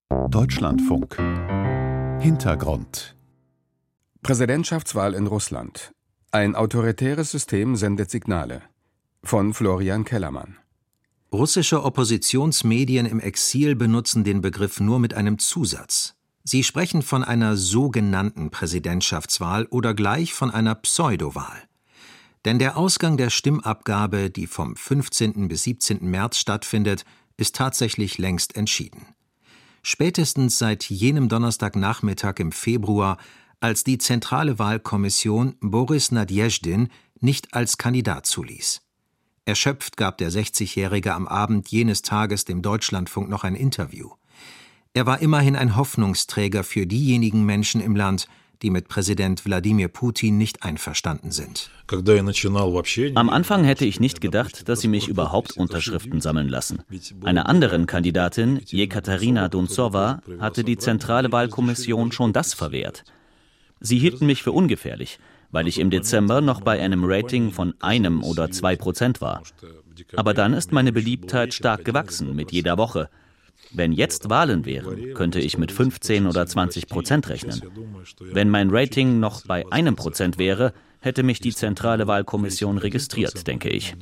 Deutschlandfunk. Hintergrund. Präsidentschaftswahl in Russland. Ein autoritäres System sendet Signale. Von Florian Kellermann. Russische Oppositionsmedien im Exil benutzen den Begriff nur mit einem Zusatz. Sie sprechen von einer sogenannten Präsidentschaftswahl oder gleich von einer Pseudowahl. Denn der Ausgang der Stimmabgabe, die vom 15. bis 17. März stattfindet, ist tatsächlich längst entschieden. Spätestens seit jenem Donnerstagnachmittag im Februar, als die Zentrale Wahlkommission Boris Nadjezdin nicht als Kandidat zuließ. Erschöpft gab der 60-Jährige am Abend jenes Tages dem Deutschlandfunk noch ein Interview. Er war immerhin ein Hoffnungsträger für diejenigen Menschen im Land, die mit Präsident Wladimir Putin nicht einverstanden sind. Am Anfang hätte ich nicht gedacht, dass sie mich überhaupt Unterschriften sammeln lassen. Einer anderen Kandidatin, Jekaterina Donzowa, hatte die Zentrale Wahlkommission schon das verwehrt. Sie hielten mich für ungefährlich, weil ich im Dezember noch bei einem Rating von 1 oder 2% war. Aber dann ist meine Beliebtheit stark gewachsen mit jeder Woche. Wenn jetzt Wahlen wären, könnte ich mit 15 oder 20% rechnen. Wenn mein Rating noch bei 1% wäre, hätte mich die Zentrale Wahlkommission registriert, denke ich.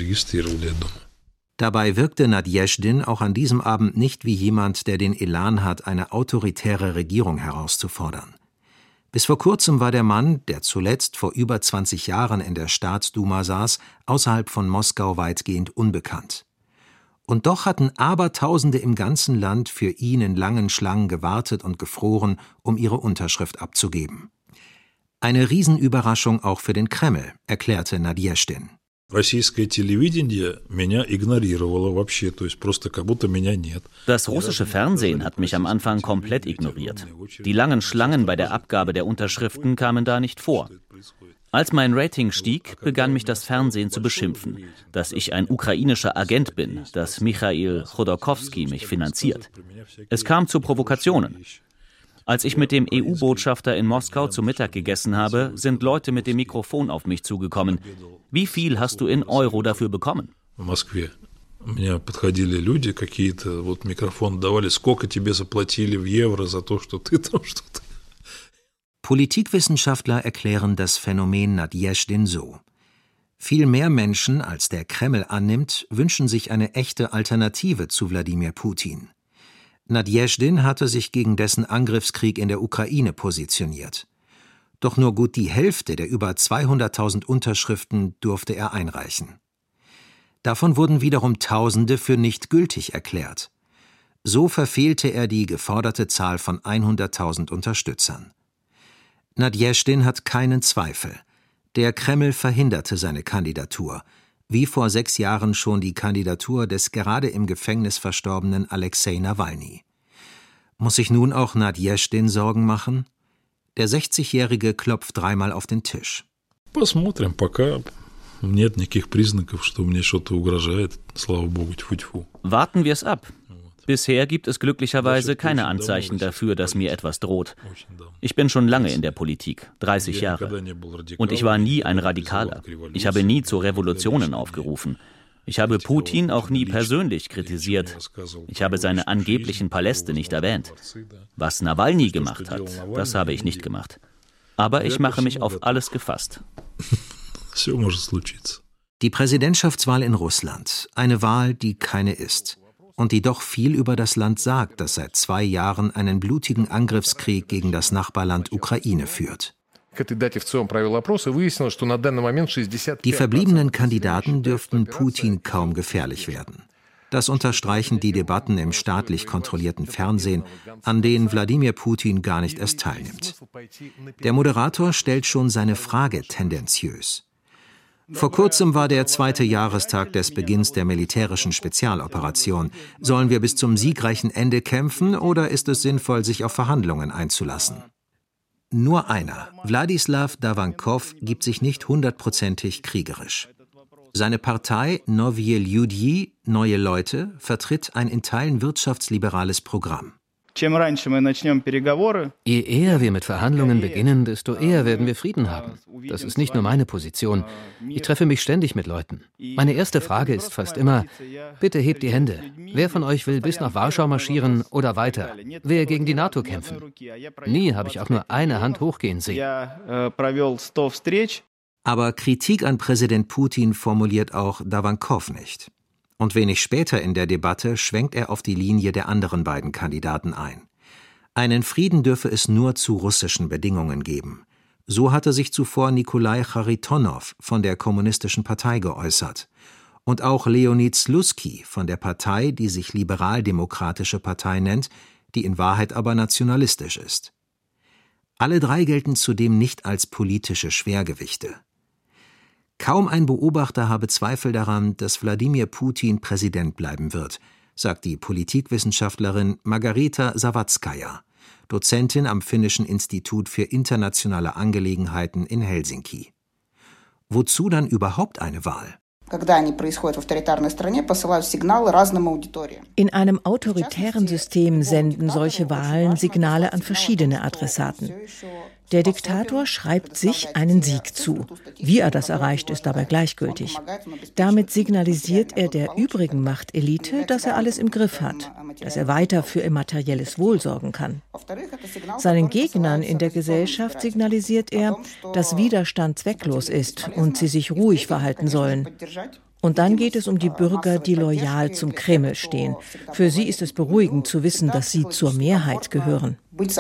Dabei wirkte Nadjezdin auch an diesem Abend nicht wie jemand, der den Elan hat, eine autoritäre Regierung herauszufordern. Bis vor kurzem war der Mann, der zuletzt vor über 20 Jahren in der Staatsduma saß, außerhalb von Moskau weitgehend unbekannt. Und doch hatten Abertausende im ganzen Land für ihn in langen Schlangen gewartet und gefroren, um ihre Unterschrift abzugeben. Eine Riesenüberraschung auch für den Kreml, erklärte Nadjezdin. Das russische Fernsehen hat mich am Anfang komplett ignoriert. Die langen Schlangen bei der Abgabe der Unterschriften kamen da nicht vor. Als mein Rating stieg, begann mich das Fernsehen zu beschimpfen, dass ich ein ukrainischer Agent bin, dass Michail Chodorkowski mich finanziert. Es kam zu Provokationen. Als ich mit dem EU-Botschafter in Moskau zu Mittag gegessen habe, sind Leute mit dem Mikrofon auf mich zugekommen. Wie viel hast du in Euro dafür bekommen? Мне подходили люди, какие-то вот микрофон давали, сколько тебе заплатили в евро за то, что ты там что-то. Politikwissenschaftler erklären das Phänomen Nadjezdin so. Viel mehr Menschen, als der Kreml annimmt, wünschen sich eine echte Alternative zu Wladimir Putin. Nadjezdin hatte sich gegen dessen Angriffskrieg in der Ukraine positioniert. Doch nur gut die Hälfte der über 200.000 Unterschriften durfte er einreichen. Davon wurden wiederum Tausende für nicht gültig erklärt. So verfehlte er die geforderte Zahl von 100.000 Unterstützern. Nadjezdin hat keinen Zweifel. Der Kreml verhinderte seine Kandidatur, wie vor 6 Jahren schon die Kandidatur des gerade im Gefängnis verstorbenen Alexei Nawalny. Muss sich nun auch Nadjezdin Sorgen machen? Der 60-Jährige klopft dreimal auf den Tisch. Посмотрим, пока нет никаких признаков, что мне что-то угрожает. Слава Богу, тьфу-тьфу. Warten wir es ab. Bisher gibt es glücklicherweise keine Anzeichen dafür, dass mir etwas droht. Ich bin schon lange in der Politik, 30 Jahre. Und ich war nie ein Radikaler. Ich habe nie zu Revolutionen aufgerufen. Ich habe Putin auch nie persönlich kritisiert. Ich habe seine angeblichen Paläste nicht erwähnt. Was Nawalny gemacht hat, das habe ich nicht gemacht. Aber ich mache mich auf alles gefasst. Die Präsidentschaftswahl in Russland, eine Wahl, die keine ist. Und die doch viel über das Land sagt, das seit 2 Jahren einen blutigen Angriffskrieg gegen das Nachbarland Ukraine führt. Die verbliebenen Kandidaten dürften Putin kaum gefährlich werden. Das unterstreichen die Debatten im staatlich kontrollierten Fernsehen, an denen Wladimir Putin gar nicht erst teilnimmt. Der Moderator stellt schon seine Frage tendenziös. Vor kurzem war der 2. Jahrestag des Beginns der militärischen Spezialoperation. Sollen wir bis zum siegreichen Ende kämpfen oder ist es sinnvoll, sich auf Verhandlungen einzulassen? Nur einer, Wladislaw Davankov, gibt sich nicht 100%ig kriegerisch. Seine Partei Novye Ljudji, Neue Leute, vertritt ein in Teilen wirtschaftsliberales Programm. Je eher wir mit Verhandlungen beginnen, desto eher werden wir Frieden haben. Das ist nicht nur meine Position. Ich treffe mich ständig mit Leuten. Meine erste Frage ist fast immer: Bitte hebt die Hände. Wer von euch will bis nach Warschau marschieren oder weiter? Wer gegen die NATO kämpfen? Nie habe ich auch nur eine Hand hochgehen sehen. Aber Kritik an Präsident Putin formuliert auch Davankov nicht. Und wenig später in der Debatte schwenkt er auf die Linie der anderen beiden Kandidaten ein. Einen Frieden dürfe es nur zu russischen Bedingungen geben. So hatte sich zuvor Nikolai Charitonov von der Kommunistischen Partei geäußert. Und auch Leonid Slutsky von der Partei, die sich Liberal-Demokratische Partei nennt, die in Wahrheit aber nationalistisch ist. Alle drei gelten zudem nicht als politische Schwergewichte. Kaum ein Beobachter habe Zweifel daran, dass Wladimir Putin Präsident bleiben wird, sagt die Politikwissenschaftlerin Margarita Zawadzkaja, Dozentin am Finnischen Institut für internationale Angelegenheiten in Helsinki. Wozu dann überhaupt eine Wahl? In einem autoritären System senden solche Wahlen Signale an verschiedene Adressaten. Der Diktator schreibt sich einen Sieg zu. Wie er das erreicht, ist dabei gleichgültig. Damit signalisiert er der übrigen Machtelite, dass er alles im Griff hat, dass er weiter für ihr materielles Wohl sorgen kann. Seinen Gegnern in der Gesellschaft signalisiert er, dass Widerstand zwecklos ist und sie sich ruhig verhalten sollen. Und dann geht es um die Bürger, die loyal zum Kreml stehen. Für sie ist es beruhigend zu wissen, dass sie zur Mehrheit gehören.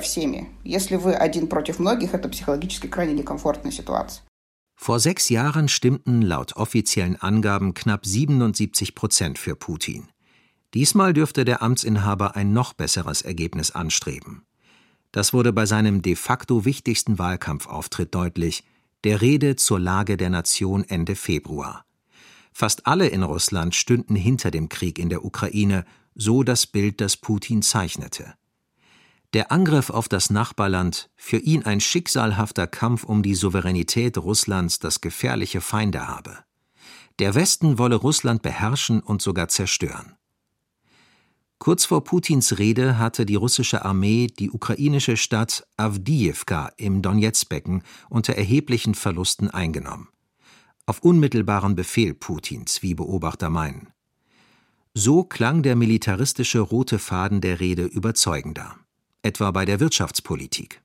Vor 6 Jahren stimmten laut offiziellen Angaben knapp 77% für Putin. Diesmal dürfte der Amtsinhaber ein noch besseres Ergebnis anstreben. Das wurde bei seinem de facto wichtigsten Wahlkampfauftritt deutlich, der Rede zur Lage der Nation Ende Februar. Fast alle in Russland stünden hinter dem Krieg in der Ukraine, so das Bild, das Putin zeichnete. Der Angriff auf das Nachbarland, für ihn ein schicksalhafter Kampf um die Souveränität Russlands, das gefährliche Feinde habe. Der Westen wolle Russland beherrschen und sogar zerstören. Kurz vor Putins Rede hatte die russische Armee die ukrainische Stadt Awdijewka im Donezbecken unter erheblichen Verlusten eingenommen. Auf unmittelbaren Befehl Putins, wie Beobachter meinen. So klang der militaristische rote Faden der Rede überzeugender, etwa bei der Wirtschaftspolitik.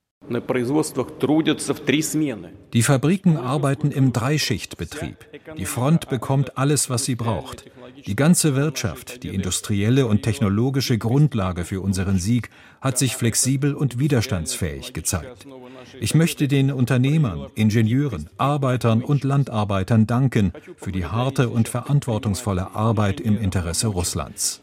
Die Fabriken arbeiten im Dreischichtbetrieb. Die Front bekommt alles, was sie braucht. Die ganze Wirtschaft, die industrielle und technologische Grundlage für unseren Sieg, hat sich flexibel und widerstandsfähig gezeigt. Ich möchte den Unternehmern, Ingenieuren, Arbeitern und Landarbeitern danken für die harte und verantwortungsvolle Arbeit im Interesse Russlands.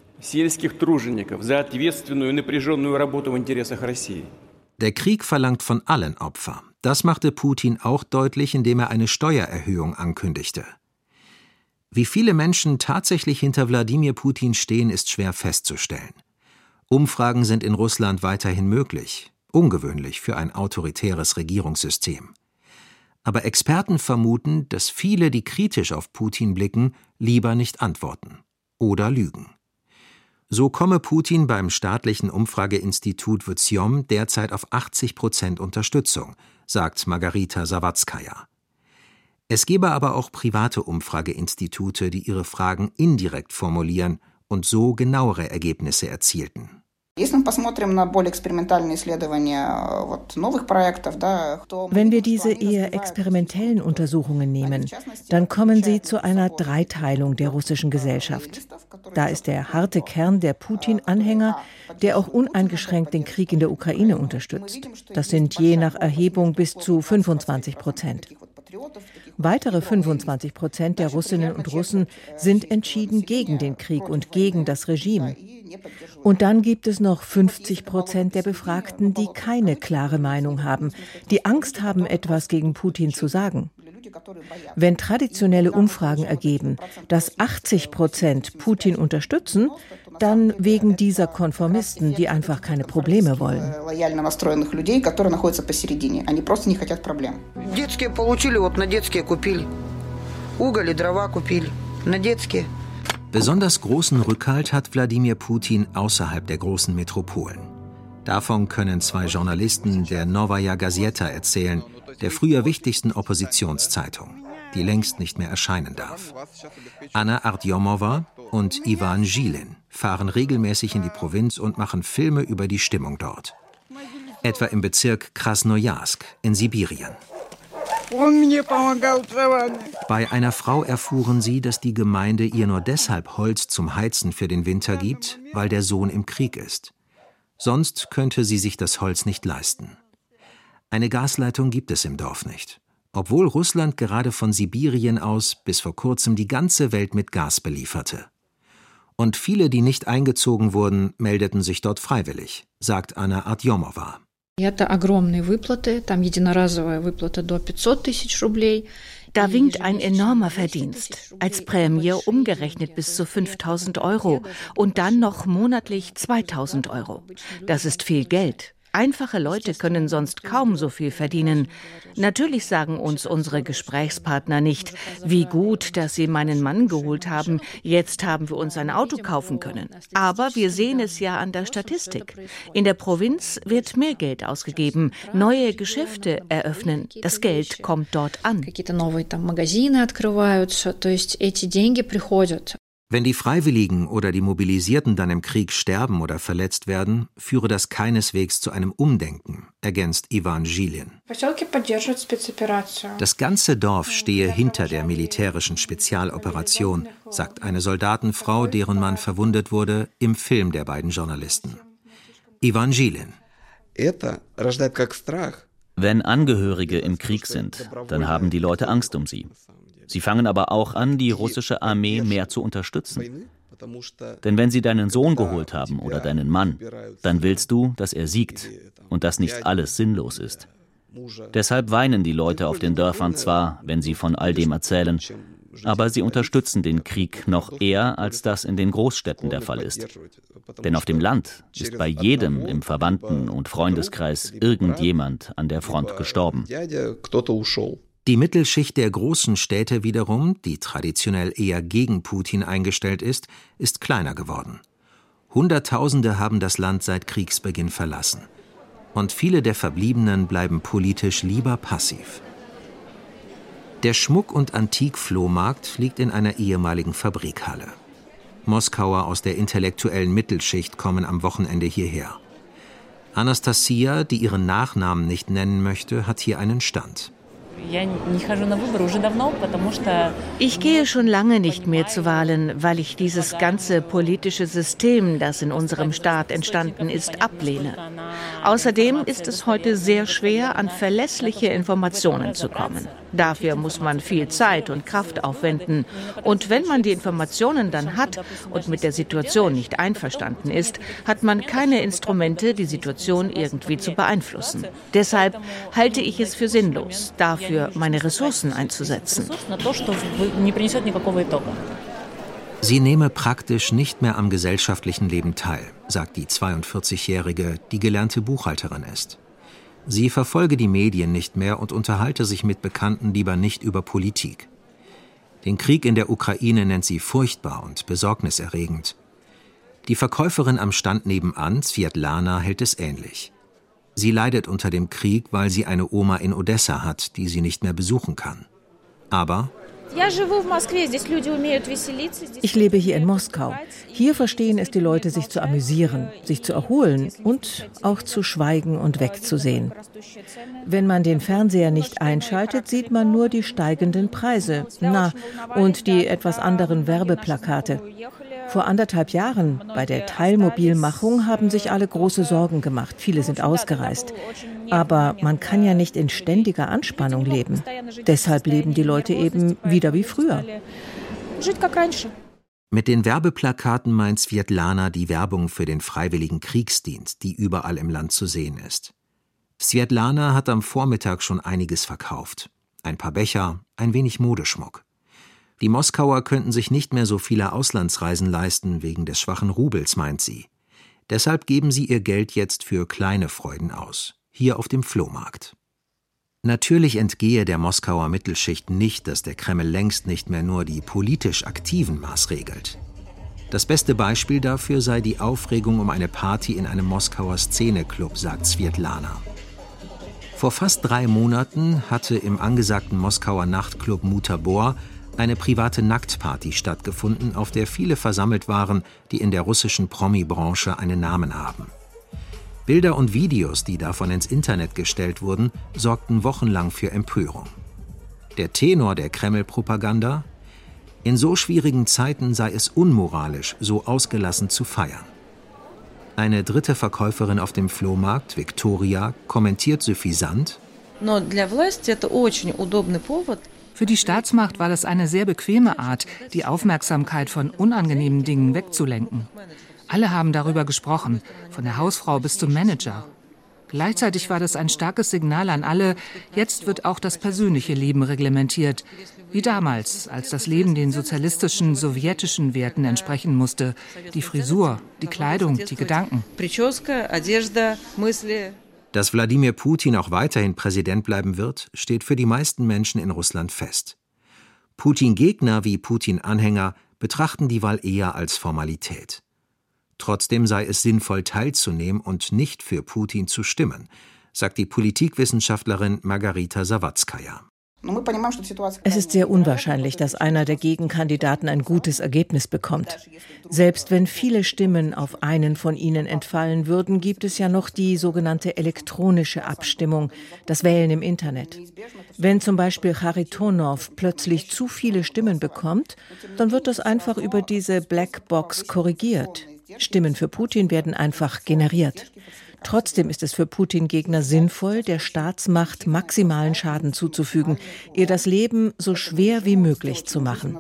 Der Krieg verlangt von allen Opfer. Das machte Putin auch deutlich, indem er eine Steuererhöhung ankündigte. Wie viele Menschen tatsächlich hinter Wladimir Putin stehen, ist schwer festzustellen. Umfragen sind in Russland weiterhin möglich, ungewöhnlich für ein autoritäres Regierungssystem. Aber Experten vermuten, dass viele, die kritisch auf Putin blicken, lieber nicht antworten oder lügen. So komme Putin beim staatlichen Umfrageinstitut Vtsiom derzeit auf 80% Unterstützung, sagt Margarita Zawadzkaja. Es gebe aber auch private Umfrageinstitute, die ihre Fragen indirekt formulieren und so genauere Ergebnisse erzielten. Wenn wir diese eher experimentellen Untersuchungen nehmen, dann kommen sie zu einer Dreiteilung der russischen Gesellschaft. Da ist der harte Kern der Putin-Anhänger, der auch uneingeschränkt den Krieg in der Ukraine unterstützt. Das sind je nach Erhebung bis zu 25%. Weitere 25% der Russinnen und Russen sind entschieden gegen den Krieg und gegen das Regime. Und dann gibt es noch 50% der Befragten, die keine klare Meinung haben, die Angst haben, etwas gegen Putin zu sagen. Wenn traditionelle Umfragen ergeben, dass 80% Putin unterstützen, dann wegen dieser Konformisten, die einfach keine Probleme wollen. Besonders großen Rückhalt hat Wladimir Putin außerhalb der großen Metropolen. Davon können 2 Journalisten der Novaya Gazeta erzählen, der früher wichtigsten Oppositionszeitung, die längst nicht mehr erscheinen darf. Anna Artjomowa und Ivan Žilin fahren regelmäßig in die Provinz und machen Filme über die Stimmung dort. Etwa im Bezirk Krasnojarsk in Sibirien. Bei einer Frau erfuhren sie, dass die Gemeinde ihr nur deshalb Holz zum Heizen für den Winter gibt, weil der Sohn im Krieg ist. Sonst könnte sie sich das Holz nicht leisten. Eine Gasleitung gibt es im Dorf nicht, obwohl Russland gerade von Sibirien aus bis vor kurzem die ganze Welt mit Gas belieferte. Und viele, die nicht eingezogen wurden, meldeten sich dort freiwillig, sagt Anna Artjomowa. Da winkt ein enormer Verdienst. Als Prämie umgerechnet bis zu 5.000 € und dann noch monatlich 2.000 €. Das ist viel Geld. Einfache Leute können sonst kaum so viel verdienen. Natürlich sagen uns unsere Gesprächspartner nicht, wie gut, dass sie meinen Mann geholt haben, jetzt haben wir uns ein Auto kaufen können. Aber wir sehen es ja an der Statistik. In der Provinz wird mehr Geld ausgegeben, neue Geschäfte eröffnen. Das Geld kommt dort an. Wenn die Freiwilligen oder die Mobilisierten dann im Krieg sterben oder verletzt werden, führe das keineswegs zu einem Umdenken, ergänzt Ivan Žilin. Das ganze Dorf stehe hinter der militärischen Spezialoperation, sagt eine Soldatenfrau, deren Mann verwundet wurde, im Film der beiden Journalisten. Ivan Žilin. Wenn Angehörige im Krieg sind, dann haben die Leute Angst um sie. Sie fangen aber auch an, die russische Armee mehr zu unterstützen. Denn wenn sie deinen Sohn geholt haben oder deinen Mann, dann willst du, dass er siegt und dass nicht alles sinnlos ist. Deshalb weinen die Leute auf den Dörfern zwar, wenn sie von all dem erzählen, aber sie unterstützen den Krieg noch eher, als das in den Großstädten der Fall ist. Denn auf dem Land ist bei jedem im Verwandten- und Freundeskreis irgendjemand an der Front gestorben. Die Mittelschicht der großen Städte wiederum, die traditionell eher gegen Putin eingestellt ist kleiner geworden. Hunderttausende haben das Land seit Kriegsbeginn verlassen. Und viele der Verbliebenen bleiben politisch lieber passiv. Der Schmuck- und Antikflohmarkt liegt in einer ehemaligen Fabrikhalle. Moskauer aus der intellektuellen Mittelschicht kommen am Wochenende hierher. Anastasia, die ihren Nachnamen nicht nennen möchte, hat hier einen Stand. Ich gehe schon lange nicht mehr zu Wahlen, weil ich dieses ganze politische System, das in unserem Staat entstanden ist, ablehne. Außerdem ist es heute sehr schwer, an verlässliche Informationen zu kommen. Dafür muss man viel Zeit und Kraft aufwenden. Und wenn man die Informationen dann hat und mit der Situation nicht einverstanden ist, hat man keine Instrumente, die Situation irgendwie zu beeinflussen. Deshalb halte ich es für sinnlos, dafür meine Ressourcen einzusetzen. Sie nehme praktisch nicht mehr am gesellschaftlichen Leben teil, sagt die 42-Jährige, die gelernte Buchhalterin ist. Sie verfolge die Medien nicht mehr und unterhalte sich mit Bekannten lieber nicht über Politik. Den Krieg in der Ukraine nennt sie furchtbar und besorgniserregend. Die Verkäuferin am Stand nebenan, Svjetlana, hält es ähnlich. Sie leidet unter dem Krieg, weil sie eine Oma in Odessa hat, die sie nicht mehr besuchen kann. Aber ich lebe hier in Moskau. Hier verstehen es die Leute, sich zu amüsieren, sich zu erholen und auch zu schweigen und wegzusehen. Wenn man den Fernseher nicht einschaltet, sieht man nur die steigenden Preise, und die etwas anderen Werbeplakate. Vor 1,5 Jahren, bei der Teilmobilmachung, haben sich alle große Sorgen gemacht. Viele sind ausgereist. Aber man kann ja nicht in ständiger Anspannung leben. Deshalb leben die Leute eben wieder wie früher. Mit den Werbeplakaten meint Svjetlana die Werbung für den freiwilligen Kriegsdienst, die überall im Land zu sehen ist. Svjetlana hat am Vormittag schon einiges verkauft. Ein paar Becher, ein wenig Modeschmuck. Die Moskauer könnten sich nicht mehr so viele Auslandsreisen leisten wegen des schwachen Rubels, meint sie. Deshalb geben sie ihr Geld jetzt für kleine Freuden aus, hier auf dem Flohmarkt. Natürlich entgehe der Moskauer Mittelschicht nicht, dass der Kreml längst nicht mehr nur die politisch Aktiven maßregelt. Das beste Beispiel dafür sei die Aufregung um eine Party in einem Moskauer Szeneclub, sagt Svetlana. Vor fast 3 Monaten hatte im angesagten Moskauer Nachtclub Mutabor eine private Nacktparty stattgefunden, auf der viele versammelt waren, die in der russischen Promi-Branche einen Namen haben. Bilder und Videos, die davon ins Internet gestellt wurden, sorgten wochenlang für Empörung. Der Tenor der Kreml-Propaganda: In so schwierigen Zeiten sei es unmoralisch, so ausgelassen zu feiern. Eine dritte Verkäuferin auf dem Flohmarkt, Viktoria, kommentiert suffisant: Für die Staatsmacht war das eine sehr bequeme Art, die Aufmerksamkeit von unangenehmen Dingen wegzulenken. Alle haben darüber gesprochen, von der Hausfrau bis zum Manager. Gleichzeitig war das ein starkes Signal an alle, jetzt wird auch das persönliche Leben reglementiert. Wie damals, als das Leben den sozialistischen, sowjetischen Werten entsprechen musste. Die Frisur, die Kleidung, die Gedanken. Dass Wladimir Putin auch weiterhin Präsident bleiben wird, steht für die meisten Menschen in Russland fest. Putin-Gegner wie Putin-Anhänger betrachten die Wahl eher als Formalität. Trotzdem sei es sinnvoll, teilzunehmen und nicht für Putin zu stimmen, sagt die Politikwissenschaftlerin Margarita Sawatskaja. Es ist sehr unwahrscheinlich, dass einer der Gegenkandidaten ein gutes Ergebnis bekommt. Selbst wenn viele Stimmen auf einen von ihnen entfallen würden, gibt es ja noch die sogenannte elektronische Abstimmung, das Wählen im Internet. Wenn zum Beispiel Charitonov plötzlich zu viele Stimmen bekommt, dann wird das einfach über diese Blackbox korrigiert. Stimmen für Putin werden einfach generiert. Trotzdem ist es für Putin-Gegner sinnvoll, der Staatsmacht maximalen Schaden zuzufügen, ihr das Leben so schwer wie möglich zu machen.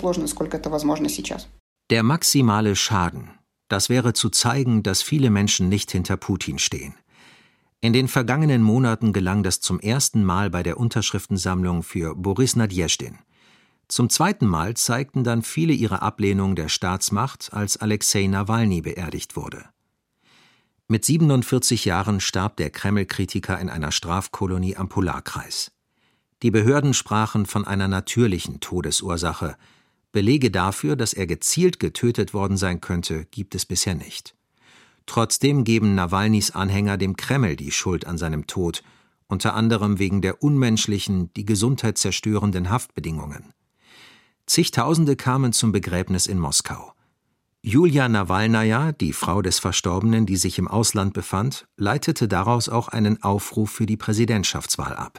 Der maximale Schaden, das wäre zu zeigen, dass viele Menschen nicht hinter Putin stehen. In den vergangenen Monaten gelang das zum ersten Mal bei der Unterschriftensammlung für Boris Nadjezdin. Zum zweiten Mal zeigten dann viele ihre Ablehnung der Staatsmacht, als Alexei Nawalny beerdigt wurde. Mit 47 Jahren starb der Kreml-Kritiker in einer Strafkolonie am Polarkreis. Die Behörden sprachen von einer natürlichen Todesursache. Belege dafür, dass er gezielt getötet worden sein könnte, gibt es bisher nicht. Trotzdem geben Nawalnys Anhänger dem Kreml die Schuld an seinem Tod, unter anderem wegen der unmenschlichen, die Gesundheit zerstörenden Haftbedingungen. Zigtausende kamen zum Begräbnis in Moskau. Julia Nawalnaja, die Frau des Verstorbenen, die sich im Ausland befand, leitete daraus auch einen Aufruf für die Präsidentschaftswahl ab.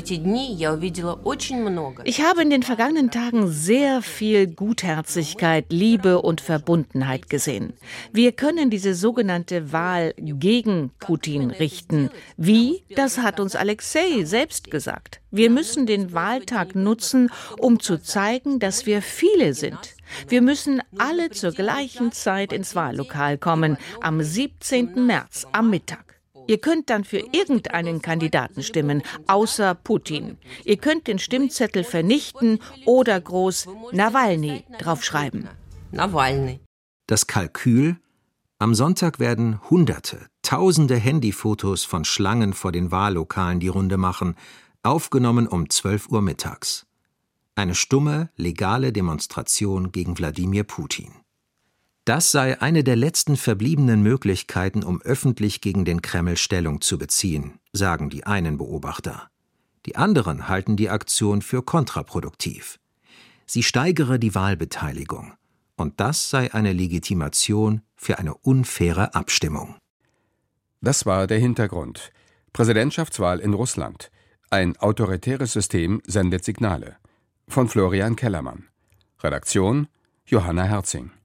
Ich habe in den vergangenen Tagen sehr viel Gutherzigkeit, Liebe und Verbundenheit gesehen. Wir können diese sogenannte Wahl gegen Putin richten. Wie? Das hat uns Alexei selbst gesagt. Wir müssen den Wahltag nutzen, um zu zeigen, dass wir viele sind. Wir müssen alle zur gleichen Zeit ins Wahllokal kommen, am 17. März, am Mittag. Ihr könnt dann für irgendeinen Kandidaten stimmen, außer Putin. Ihr könnt den Stimmzettel vernichten oder groß Nawalny draufschreiben. Das Kalkül: Am Sonntag werden Hunderte, Tausende Handyfotos von Schlangen vor den Wahllokalen die Runde machen, aufgenommen um 12 Uhr mittags. Eine stumme, legale Demonstration gegen Wladimir Putin. Das sei eine der letzten verbliebenen Möglichkeiten, um öffentlich gegen den Kreml Stellung zu beziehen, sagen die einen Beobachter. Die anderen halten die Aktion für kontraproduktiv. Sie steigere die Wahlbeteiligung. Und das sei eine Legitimation für eine unfaire Abstimmung. Das war der Hintergrund. Präsidentschaftswahl in Russland. Ein autoritäres System sendet Signale. Von Florian Kellermann. Redaktion: Johanna Herzing.